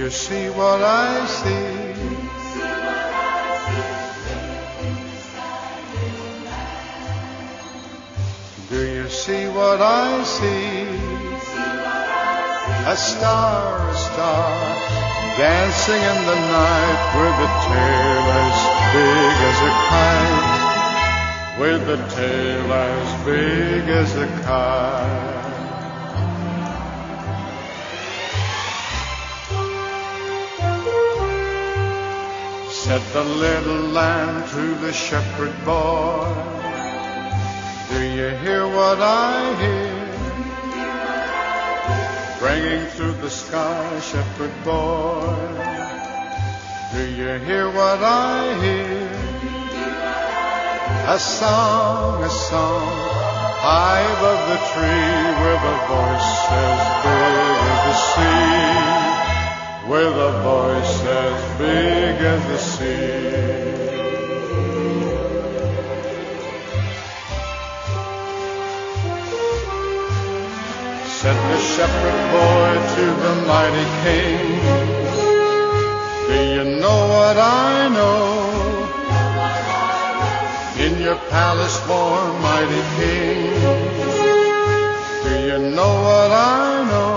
you see what I see? Do you see what I see? A star, dancing in the night with a tail as big as a kite, with a tail as big as a kite. Said the little lamb to the shepherd boy, do you hear what I hear? Ringing through the sky, shepherd boy, do you hear what I hear? A song, high above the tree, with a voice as big as the sea, with a voice as big as the sea. Said the shepherd boy to the mighty king, do you know what I know? In your palace born mighty king, do you know what I know?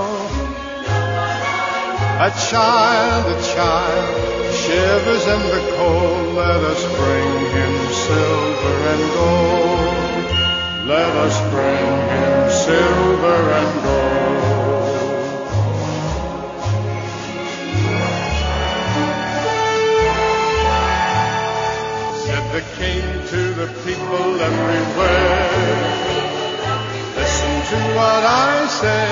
A child shivers in the cold. Let us bring him silver and gold. Let us bring him silver and gold. Said the king to the people everywhere, listen to what I say.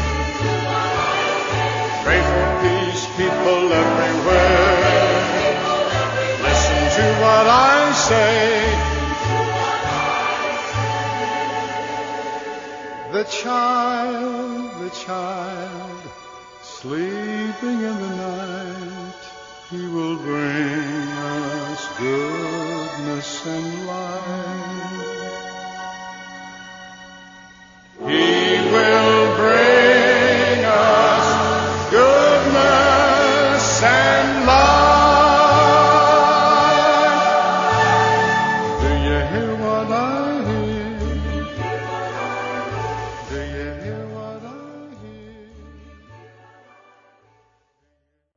Pray for peace, people everywhere. Listen to what I say. The child, sleeping in the night, he will bring us goodness and